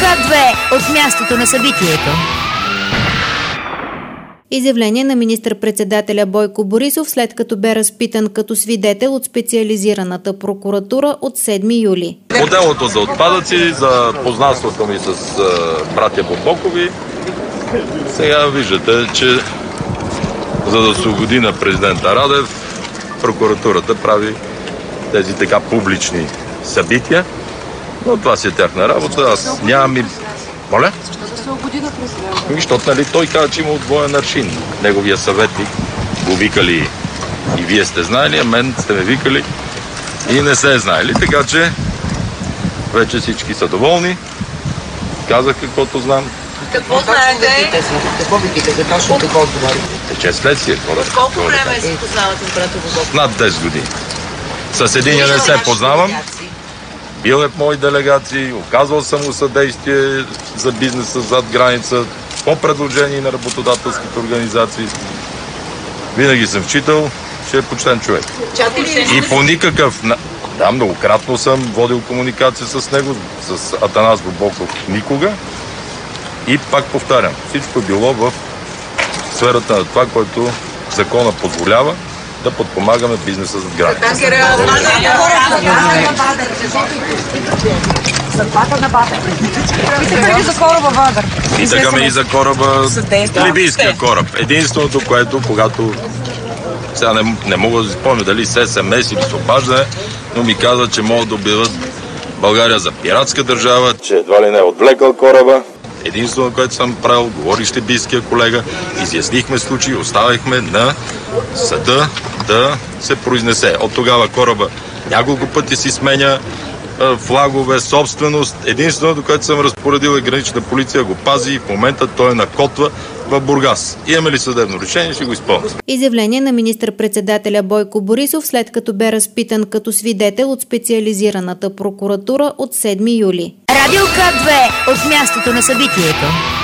К2 от мястото на събитието. Изявление на министър-председателя Бойко Борисов, след като бе разпитан като свидетел от специализираната прокуратура от 7 юли. По делото за отпадъци, за познанството ми с братя Бобокови, сега виждате, че за да се угоди на президента Радев, прокуратурата прави тези така публични събития, но това си е тяхна работа. Аз нямам и... Моля? Защото нали, той каза, че има двоен аршин. Неговия съветник го викали и вие сте знаели, а мен сте ме викали и не се знаели. Така че вече всички са доволни. Казах каквото знам. Какво знаете? Какво викате? Точно какво отговорите? Тече следствие. Колко време се познавате с брата Бобоков? Над 10 години. С единия не се познавам. Бил е в мои делегации, оказвал съм му съдействие за бизнеса зад граница, по предложение на работодателските организации. Винаги съм считал, че е почтен човек. И по никакъв... Да, многократно съм водил комуникация с него, с Атанас Бобоков никога. И пак повтарям, всичко е било в сферата на това, което закона позволява, да подпомагаме бизнеса зад граница. Питаме ли за кораба Вадър? Питахаме и за кораба, либийския кораб. Единственото, което, когато сега не мога да си спомня дали с СМС или с обаждане, но ми каза, че могат да обявят България за пиратска държава, че едва ли не е отвлекал кораба. Единственото, което съм правил, говорих с либийския колега, изяснихме случаи, оставихме на съда да се произнесе. От тогава кораба няколко пъти си сменя флагове, собственост. Единственото, което съм разпоредил е гранична полиция го пази и в момента той е на котва в Бургас. Имаме ли съдебно решение, ще го изпълним. Изявление на министър-председателя Бойко Борисов, след като бе разпитан като свидетел от специализираната прокуратура от 7 юли. Радио К2 от мястото на събитието.